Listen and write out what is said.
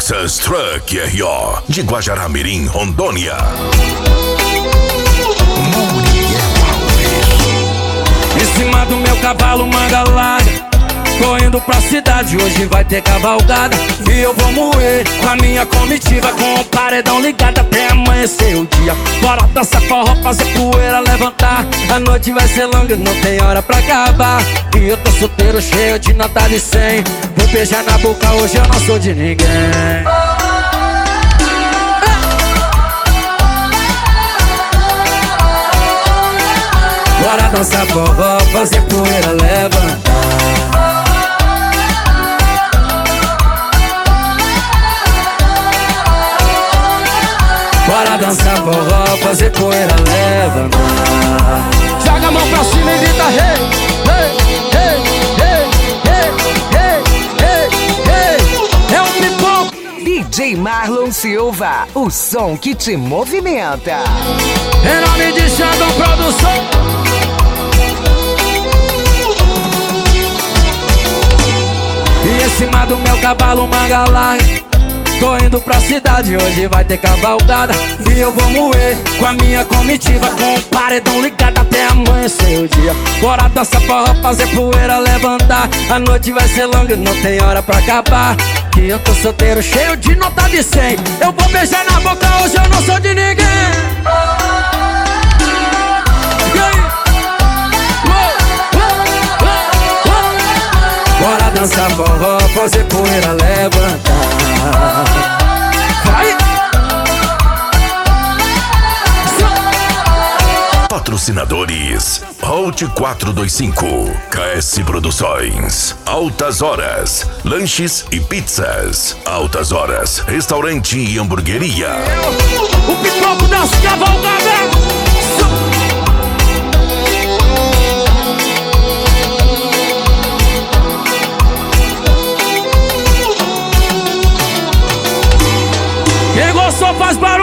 Texas Truck R.O. de Guajará-Mirim, Rondônia. Em cima do meu cavalo, manga larga, tô indo pra cidade, hoje vai ter cavalgada. E eu vou moer com a minha comitiva, com o paredão ligado até amanhecer o dia. Bora dançar forró, fazer poeira, levantar. A noite vai ser longa, não tem hora pra acabar. E eu tô solteiro, cheio de nota de 100. Vou beijar na boca, hoje eu não sou de ninguém. Bora dançar forró, fazer poeira, levantar. Bora dançar forró, fazer poeira, levantar. Joga a mão pra cima e grita hey, hey, hey, hey, hey, hey, hey, hey. É um pipoco. DJ Marlon Silva, o som que te movimenta. Em nome de Xandão Produção. E em cima do meu cavalo, manga larga, tô indo pra cidade, hoje vai ter cavalgada. E eu vou moer com a minha comitiva, com o paredão ligado até amanhecer o dia. Bora dançar forró, fazer poeira, levantar. A noite vai ser longa, não tem hora pra acabar. E eu tô solteiro, cheio de nota de 100. Eu vou beijar na boca, hoje eu não sou de ninguém. E aí? Bora dançar forró, fazer poeira, levantar. Vai! Patrocinadores: Hot 425, KS Produções, Altas Horas, Lanches e Pizzas, Altas Horas, Restaurante e Hamburgueria. O pipoco das cavalgadas. Quem gostou faz barulho.